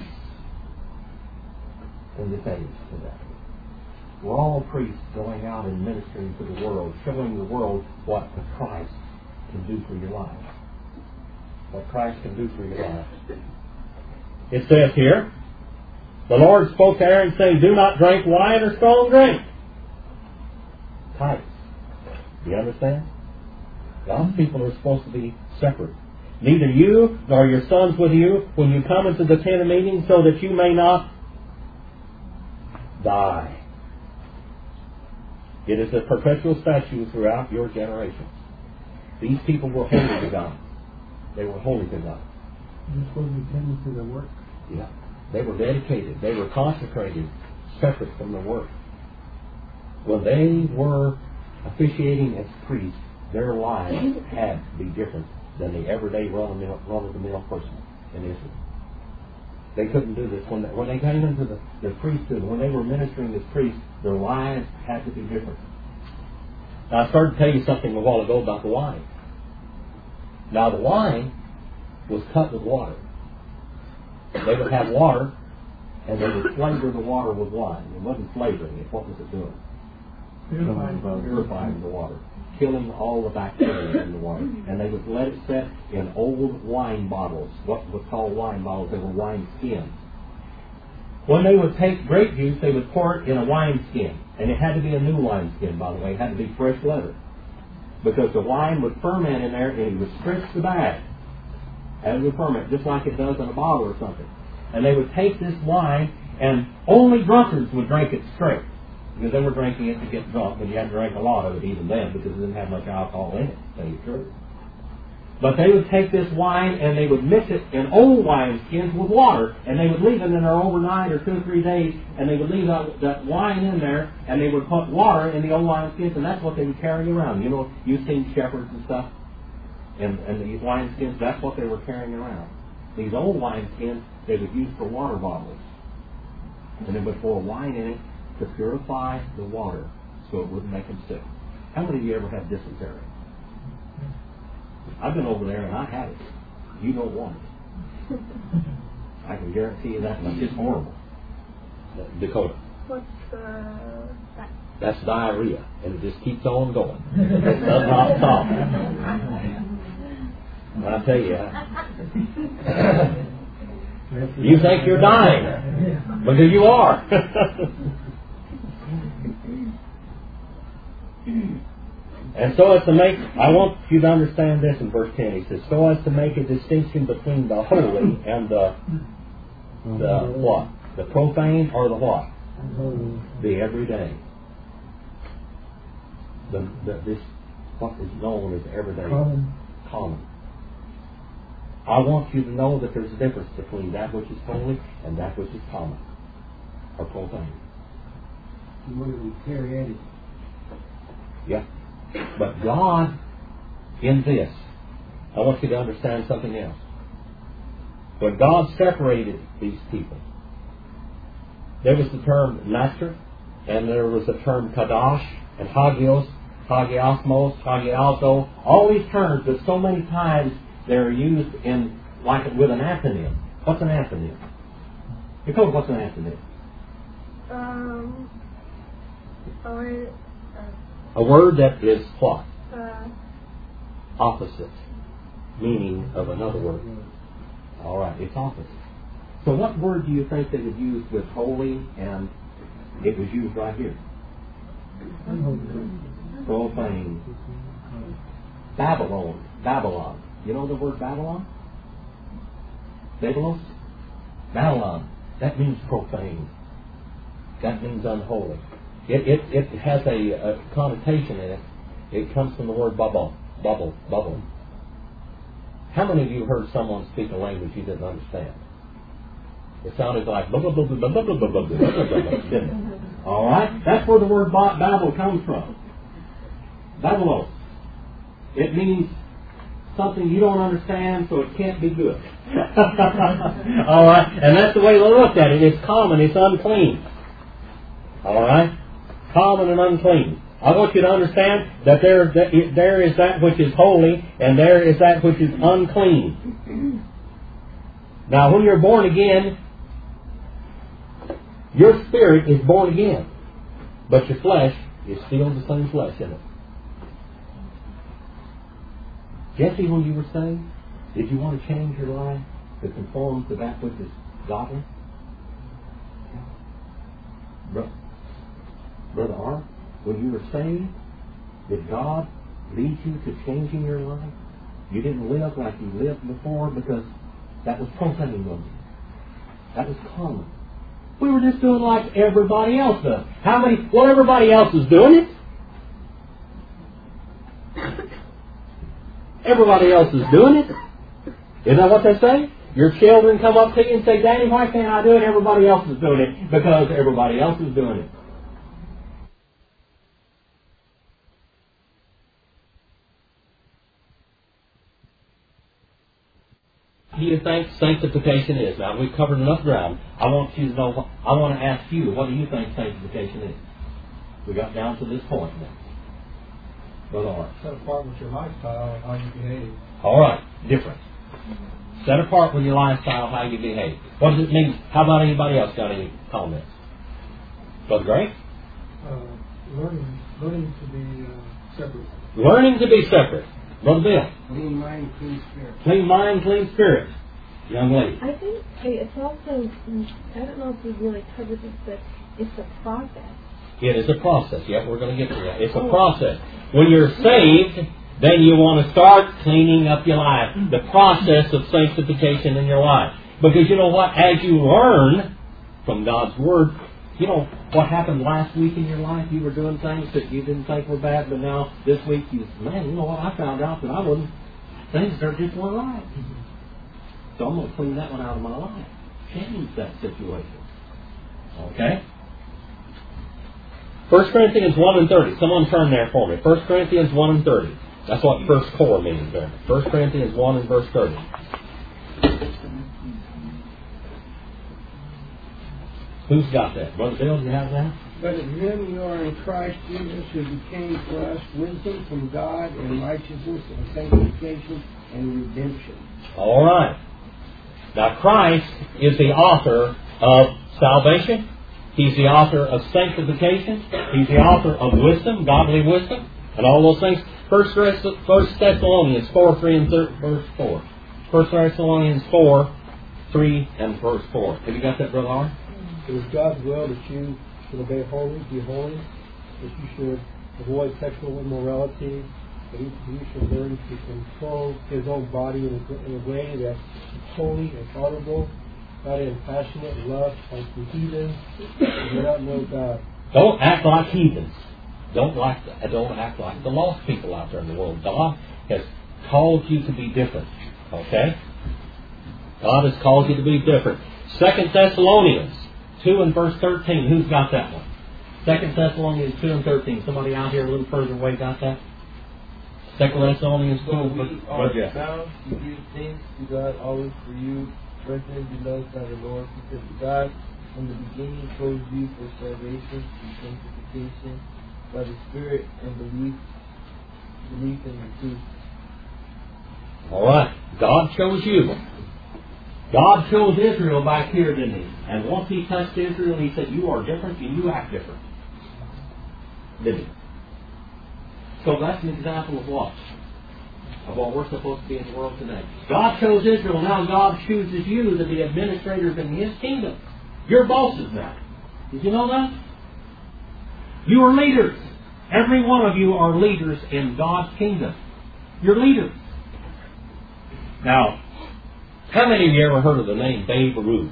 in this age today. We're all priests going out and ministering to the world, showing the world what Christ can do for your life. What Christ can do for your life. It says here, the Lord spoke to Aaron saying, do not drink wine or strong drink. Tight. Do you understand? God's people are supposed to be separate. Neither you nor your sons with you when you come into the tent of meeting, so that you may not die. It is a perpetual statute throughout your generations. These people were holy to God. They were holy to God. This was the tendency to work. Yeah. They were dedicated. They were consecrated, separate from the work. When they were officiating as priests, their lives had to be different than the everyday run-of-the-mill person in Israel. They couldn't do this. When they, when they came into the, the priesthood, when they were ministering as priests, their lives had to be different. Now, I started to tell you something a while ago about the wine. Now, the wine was cut with water. They would have water, and they would flavor the water with wine. It wasn't flavoring it. What was it doing? Purifying. Purifying the water. Killing all the bacteria in the water. And they would let it set in old wine bottles. What was called wine bottles. They were wine skins. When they would take grape juice, they would pour it in a wine skin. And it had to be a new wine skin, by the way. It had to be fresh leather. Because the wine would ferment in there, and it would stretch the bag as it would ferment, just like it does in a bottle or something. And they would take this wine, and only drunkards would drink it straight. Because they were drinking it to get drunk, but you had to drink a lot of it even then, because it didn't have much alcohol in it, to tell you the truth. But they would take this wine, and they would mix it in old wine skins with water, and they would leave it in there overnight or two or three days, and they would leave that, that wine in there, and they would put water in the old wine skins, and that's what they would carry around. You know, you've seen shepherds and stuff, and, and these wine skins, that's what they were carrying around. These old wine skins, they would use for water bottles. And they would pour wine in it to purify the water so it wouldn't make them sick. How many of you ever had dysentery? I've been over there and I had it. You don't want it. I can guarantee you that much. It's horrible. Dakota. What's the... That? That's diarrhea, and it just keeps on going. It does not stop. And I tell you, you think you're dying, but you are. And so as to make, I want you to understand this in verse ten. He says, so as to make a distinction between the holy and the, the what? The profane or the what? The everyday. The, the, this, what is known as everyday. Common. Common. I want you to know that there's a difference between that which is holy and that which is common or profane. You want to be carried. Yeah. But God, in this, I want you to understand something else. When God separated these people, there was the term master, and there was the term kadosh, and hagios, hagiosmos, hagiazo, all these terms, but so many times they're used in, like with an antonym. What's an antonym? Because what's an antonym? Um... Or... A word that is what? Uh... Opposite. Meaning of another word. All right, it's opposite. So what word do you think they would use with holy, and it was used right here? Profane. Babylon. Babylon. You know the word Babylon? Babylon? Babylon. That means profane. That means unholy. It, it, it has a, a connotation in it. It comes from the word bubble. Bubble. Bubble. How many of you heard someone speak a language you didn't understand? It sounded like blah, blah, blah, blah, blah, blah, blah, blah, blah, blah, blah, didn't it? All right? That's where the word Babel comes from. Babylon. It means something you don't understand, so it can't be good. All right? And that's the way they looked at it. It's common. It's unclean. All right? Common and unclean. I want you to understand that there, that there is that which is holy and there is that which is unclean. Now, when you're born again, your spirit is born again, but your flesh is still the same flesh, isn't it? Jesse, when you were saved, did you want to change your life to conform to that which is godly? Bro- Brother Art, when you were saved, did God lead you to changing your life? You didn't live like you lived before because that was profane, wasn't it? That was common. We were just doing like everybody else does. How many? Well, everybody else is doing it. Everybody else is doing it. Isn't that what they say? Your children come up to you and say, Daddy, why can't I do it? Everybody else is doing it. Because everybody else is doing it. What do you think sanctification is? Now, we've covered enough ground. I want you to know, what, I want to ask you, what do you think sanctification is? We got down to this point now. Brother Art. Set apart with your lifestyle and how you behave. All right, different. Set apart with your lifestyle, how you behave. What does it mean? How about anybody else got any comments? Brother Gray? Uh, learning, learning to be uh, separate. Learning to be separate. Brother Bill? Clean mind, clean spirit. Clean mind, clean spirit. Young lady? I think it's also, I don't know if we really covered this, but it's a process. It is a process. Yeah, we're going to get to that. It's a process. When you're saved, then you want to start cleaning up your life. The process of sanctification in your life. Because you know what? As you learn from God's Word, you know what happened last week in your life? You were doing things that you didn't think were bad, but now this week you, man, you know what? I found out that I wasn't, things are just weren't right. So I'm going to clean that one out of my life. Change that situation. Okay? First Corinthians one and thirty. Someone turn there for me. First Corinthians one and thirty. That's what first core means there. First Corinthians one and verse thirty. Who's got that? Brother Bill, do you have that? But in him you are in Christ Jesus, who became for us wisdom from God and righteousness and sanctification and redemption. All right. Now Christ is the author of salvation. He's the author of sanctification. He's the author of wisdom, godly wisdom, and all those things. First Thessalonians four, three, and verse four. First Thessalonians four, three, and verse four. Have you got that, Brother R? It is God's will that you should obey holy, be holy, that you should avoid sexual immorality, that each of you should learn to control his own body in a, in a way that is holy and honorable, not in passionate lust like the heathens who do not know God. Don't act like heathens. Don't like don't act like the lost people out there in the world. God has called you to be different. Okay? God has called you to be different. Second Thessalonians two and verse thirteen. Who's got that one? Second Thessalonians two and thirteen. Somebody out here a little further away got that? Second Thessalonians two and verse thirteen. Are we bound to give thanks to God always for you, brethren, beloved by the Lord, because God from the beginning chose you for salvation and sanctification by the Spirit and belief, belief in the truth. All right. God chose you. God chose Israel back here, didn't He? And once He touched Israel, He said, you are different and you act different. Didn't He? So that's an example of what? Of what we're supposed to be in the world today. God chose Israel. Now God chooses you to be administrators in His kingdom. You're bosses now. Did you know that? You are leaders. Every one of you are leaders in God's kingdom. You're leaders. Now, how many of you ever heard of the name Babe Ruth?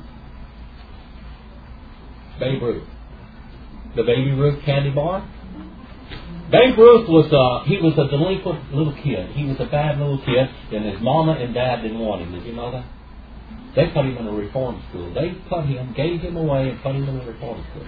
Babe Ruth. The Baby Ruth candy bar? Babe Ruth was a, he was a delinquent little kid. He was a bad little kid, and his mama and dad didn't want him. Did you know that? They put him in a reform school. They put him, gave him away, and put him in a reform school.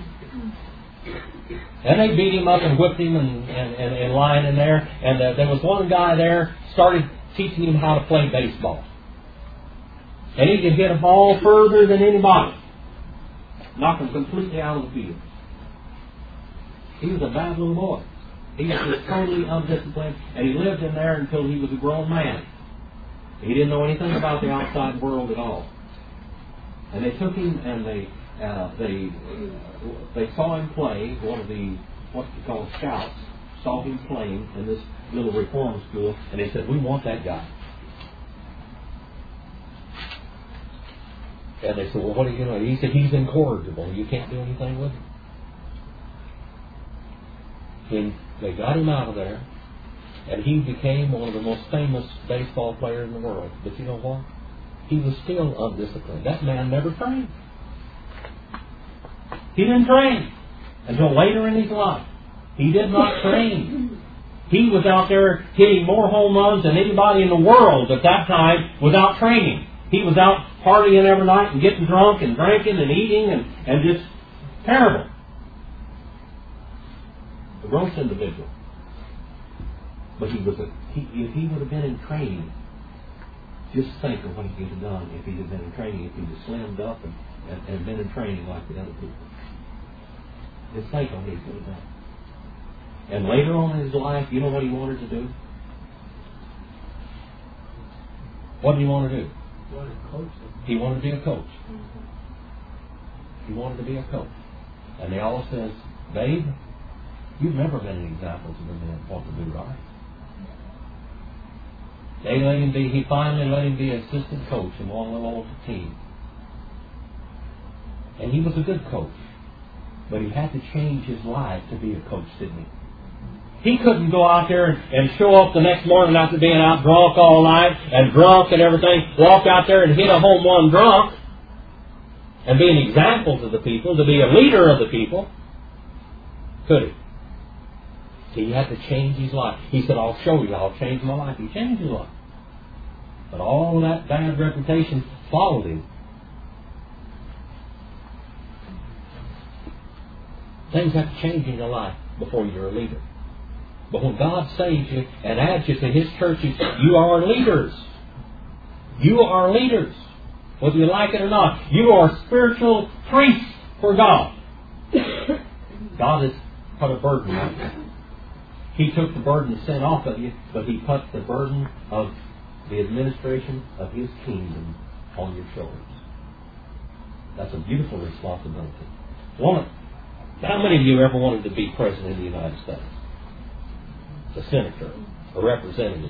And they beat him up and whipped him and, and, and, and lying in there. And uh, there was one guy there started teaching him how to play baseball. And he could hit a ball further than anybody. Knock him completely out of the field. He was a bad little boy. He was just totally undisciplined, and he lived in there until he was a grown man. He didn't know anything about the outside world at all. And they took him and they uh, they they saw him play. One of the what you call scouts saw him playing in this little reform school, and they said, "We want that guy." And they said, "Well, what are you going to do?" He said, "He's incorrigible. You can't do anything with him." And they got him out of there, and he became one of the most famous baseball players in the world. But you know what? He was still undisciplined. That man never trained. He didn't train until later in his life. He did not train. He was out there hitting more home runs than anybody in the world at that time without training. He was out partying every night and getting drunk and drinking and eating and, and just terrible. A gross individual. But he was a, he, if he would have been in training, just think of what he could have done if he had been in training, if he had slimmed up and, and, and been in training like the other people. Just think of what he could have done. And later on in his life, you know what he wanted to do? What did he want to do? He wanted to coach them. He wanted to be a coach. He wanted to be a coach. And they all says, babe, you've never been an example to the men what to do right. They let him be, he finally let him be an assistant coach in one little old team. And he was a good coach. But he had to change his life to be a coach, didn't he? He couldn't go out there and, and show up the next morning after being out drunk all night and drunk and everything, walk out there and hit a home run drunk and be an example to the people, to be a leader of the people. Could he? He had to change his life. He said, I'll show you, I'll change my life. He changed his life. But all that bad reputation followed him. Things have to change in your life before you're a leader. But when God saves you and adds you to His churches, you are leaders. You are leaders. Whether you like it or not. You are spiritual priests for God. God has put a burden on you. He took the burden of sin off of you, but He put the burden of the administration of His kingdom on your shoulders. That's a beautiful responsibility. One, how many of you ever wanted to be president of the United States? A senator, a representative.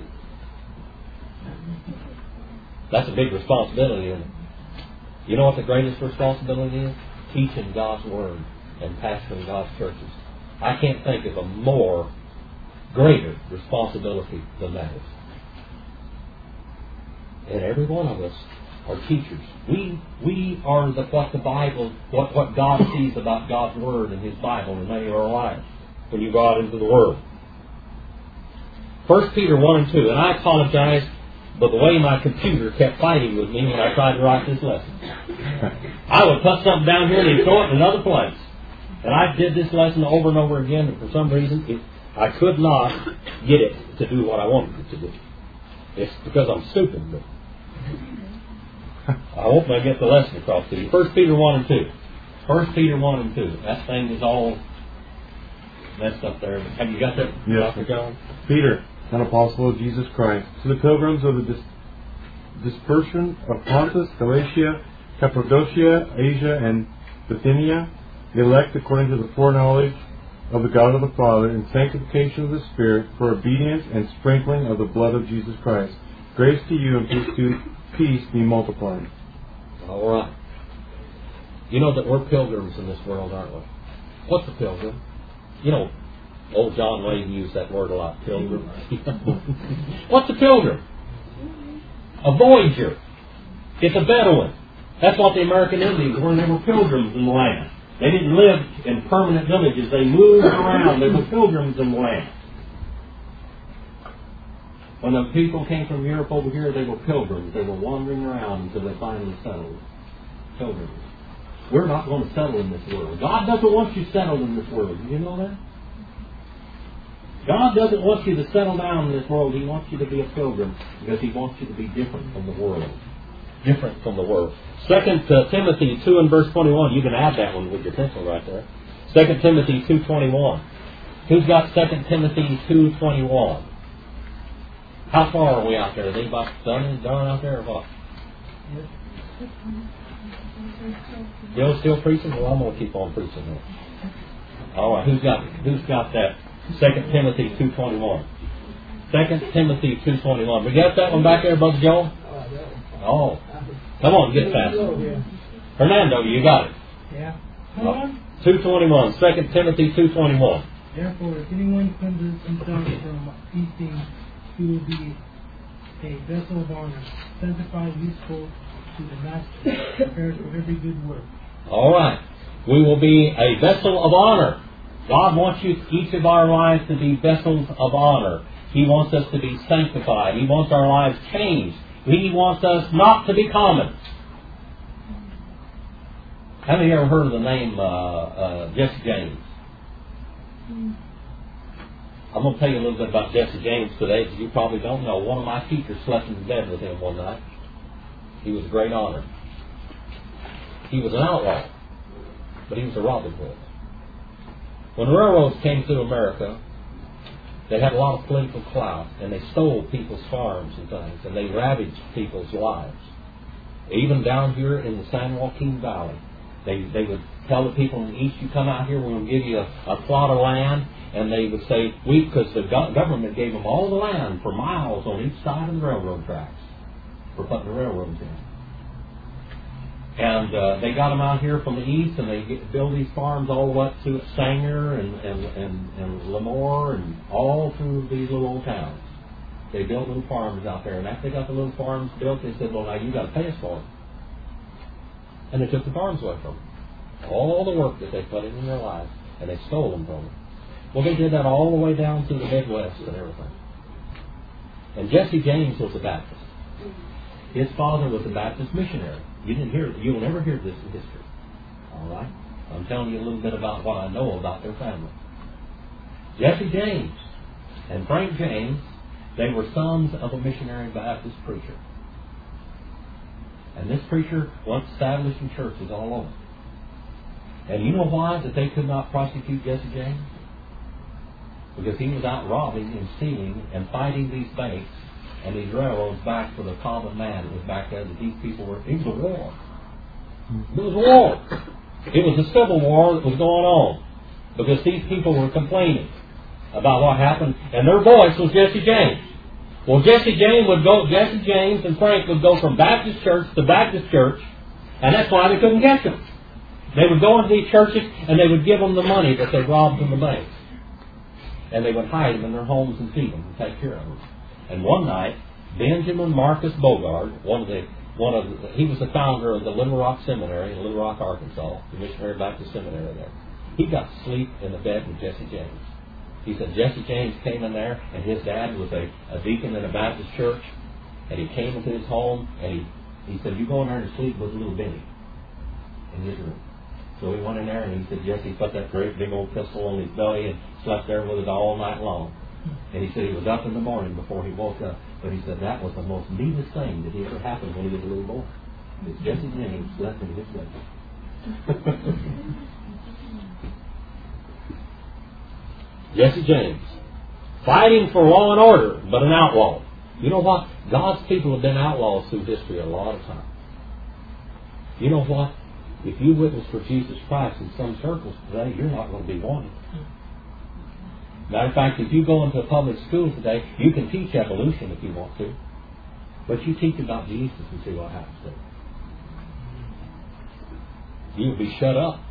That's a big responsibility, isn't it? You know what the greatest responsibility is? Teaching God's Word and pastoring God's churches. I can't think of a more greater responsibility than that is. And every one of us are teachers. We we are the, what the Bible, what, what God sees about God's Word and His Bible in many of our lives when you go out into the world. First Peter one and two, and I apologize, but the way my computer kept fighting with me when I tried to write this lesson. I would put something down here and he'd throw it in another place. And I did this lesson over and over again, and for some reason it, I could not get it to do what I wanted it to do. It's because I'm stupid, but I hope I get the lesson across to you. First Peter one and two. First Peter one and two. That thing is all messed up there. Have you got that? Yes. Doctor John? Peter, an apostle of Jesus Christ, to the pilgrims of the dis- dispersion of Pontus, Galatia, Cappadocia, Asia, and Bithynia, the elect according to the foreknowledge of the God of the Father, and sanctification of the Spirit, for obedience and sprinkling of the blood of Jesus Christ. Grace to you and peace to peace be multiplied. All right. You know that we're pilgrims in this world, aren't we? What's a pilgrim? You know, old John Wayne used that word a lot, pilgrim. What's a pilgrim? A voyager. It's a Bedouin. That's what the American Indians were. They were pilgrims in the land. They didn't live in permanent villages. They moved around. They were pilgrims in the land. When the people came from Europe over here, they were pilgrims. They were wandering around until they finally settled. Pilgrims. We're not going to settle in this world. God doesn't want you settled in this world. Did you know that? God doesn't want you to settle down in this world. He wants you to be a pilgrim because He wants you to be different from the world. Different from the world. Second uh, Timothy two and verse twenty-one. You can add that one with your pencil right there. Second Timothy two twenty-one. Who's got Second Timothy two twenty-one? How far are we out there? Are they about done and done out there or what? Bill's still preaching? Well, I'm going to keep on preaching then. All right. Who's got who's got that? Second Timothy two twenty-one. Second Timothy two twenty-one. We got that one back there, Brother Joe? Oh. Come on, get fast. Fernando, you got it. Yeah. Oh, two twenty-one. Second Timothy two twenty-one. Therefore, if anyone cleanses himself from these things, he will be a vessel of honor, sanctified, useful to the master, prepared for every good work. All right. We will be a vessel of honor. God wants you, each of our lives to be vessels of honor. He wants us to be sanctified. He wants our lives changed. He wants us not to be common. Have you ever heard of the name uh, uh, Jesse James? I'm going to tell you a little bit about Jesse James today, because you probably don't know. One of my teachers slept in bed with him one night. He was a great honor. He was an outlaw, but he was a Robin Hood. When the railroads came through America, they had a lot of political clout, and they stole people's farms and things, and they ravaged people's lives. Even down here in the San Joaquin Valley, they they would tell the people in the east, you come out here, we're going to give you a, a plot of land, and they would say, we, because the go- government gave them all the land for miles on each side of the railroad tracks for putting the railroads in. And uh, they got them out here from the east, and they get, build these farms all the way up to Sanger and, and, and, and Lemoore and all through these little old towns. They built little farms out there, and after they got the little farms built, they said, well, now you got to pay us for them. And they took the farms away from them. All the work that they put in in their lives, and they stole them from them. Well, they did that all the way down to the Midwest and everything. And Jesse James was a Baptist. His father was a Baptist missionary. You didn't hear, you'll never hear this in history. All right? I'm telling you a little bit about what I know about their family. Jesse James and Frank James, they were sons of a missionary Baptist preacher. And this preacher once established in churches all over. And you know why that they could not prosecute Jesse James? Because he was out robbing and stealing and fighting these banks and these railroads back for the common man. It was back there that these people were... It was a war. It was a war. It was a civil war that was going on. Because these people were complaining about what happened. And their voice was Jesse James. Well, Jesse James would go... Jesse James and Frank would go from Baptist church to Baptist church. And that's why they couldn't catch them. They would go into these churches and they would give them the money that they robbed from the banks. And they would hide them in their homes and feed them and take care of them. And one night, Benjamin Marcus Bogard, one of the, one of the, he was the founder of the Little Rock Seminary in Little Rock, Arkansas, the Missionary Baptist Seminary there. He got to sleep in the bed with Jesse James. He said Jesse James came in there, and his dad was a, a deacon in a Baptist church, and he came into his home, and he, he said, you go in there and sleep with little Benny in his room. So he went in there, and he said, Jesse put that great big old pistol on his belly and slept there with it all night long. And he said he was up in the morning before he woke up. But he said that was the most neatest thing that he ever happened when he was a little boy. It's Jesse James slept in his bed. Jesse James. Fighting for law and order, but an outlaw. You know what? God's people have been outlaws through history a lot of times. You know what? If you witness for Jesus Christ in some circles today, you're not going to be wanted. Matter of fact, if you go into a public school today, you can teach evolution if you want to. But you teach about Jesus and see what happens to you. You'll be shut up.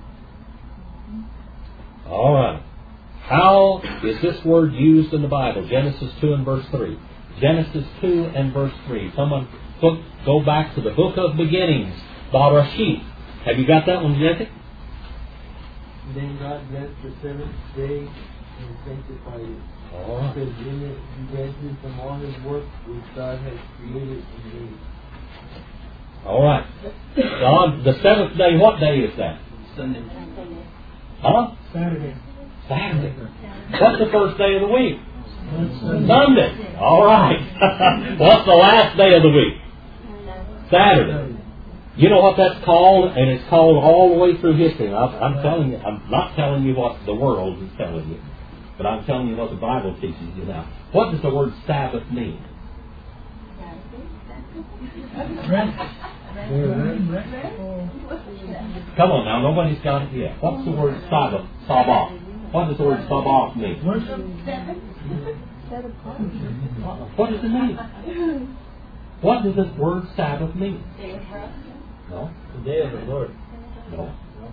All right. How is this word used in the Bible? Genesis two and verse three. Genesis two and verse three. Someone put, go back to the book of beginnings. Barashit. Have you got that one, Jesse? Then God blessed the seventh day and sanctified it. All right. Because in it he rested from all his work which God has created and made. All right. God, the seventh day, what day is that? Sunday. Huh? Saturday. Saturday. What's the first day of the week? Sunday. All right. What's the last day of the week? Saturday. You know what that's called? And it's called all the way through history. I'm, I'm telling you, I'm not telling you what the world is telling you, but I'm telling you what the Bible teaches you now. What does the word Sabbath mean? Come on now, nobody's got it yet. What's the word Sabbath? Sabbath. What does the word Sabbath mean? What does it mean? What does this word Sabbath mean? No. The day of the Lord. No.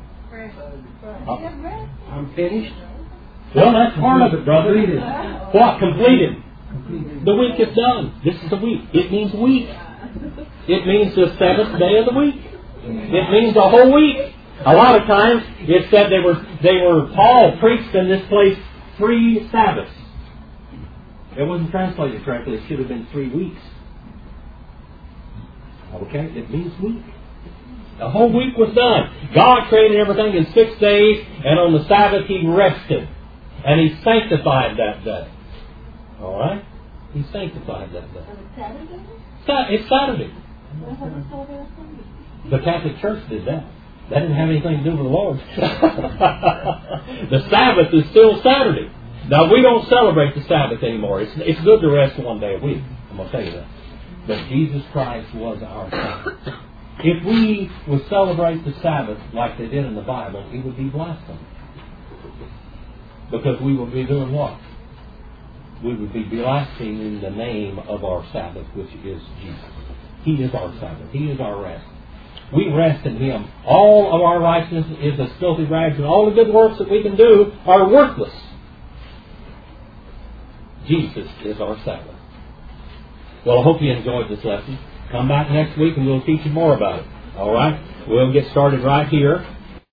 Uh, I'm finished. Well, that's part of it, brother. What? Completed. The week is done. This is a week. It means week. It means the seventh day of the week. It means the whole week. A lot of times it said they were they were Paul preached in this place three Sabbaths. It wasn't translated correctly. It should have been three weeks. Okay, it means week. The whole week was done. God created everything in six days, and on the Sabbath He rested, and He sanctified that day. All right, He sanctified that day. On Saturday? Sa- It's Saturday. What happened Saturday or Sunday? The Catholic Church did that. That didn't have anything to do with the Lord. The Sabbath is still Saturday. Now, we don't celebrate the Sabbath anymore. It's, it's good to rest one day a week. I'm going to tell you that. But Jesus Christ was our Sabbath. If we would celebrate the Sabbath like they did in the Bible, it would be blasphemy. Because we would be doing what? We would be blaspheming the name of our Sabbath, which is Jesus. He is our Sabbath. He is our rest. We rest in Him. All of our righteousness is as filthy rags, and all the good works that we can do are worthless. Jesus is our Sabbath. Well, I hope you enjoyed this lesson. Come back next week and we'll teach you more about it. All right? We'll get started right here.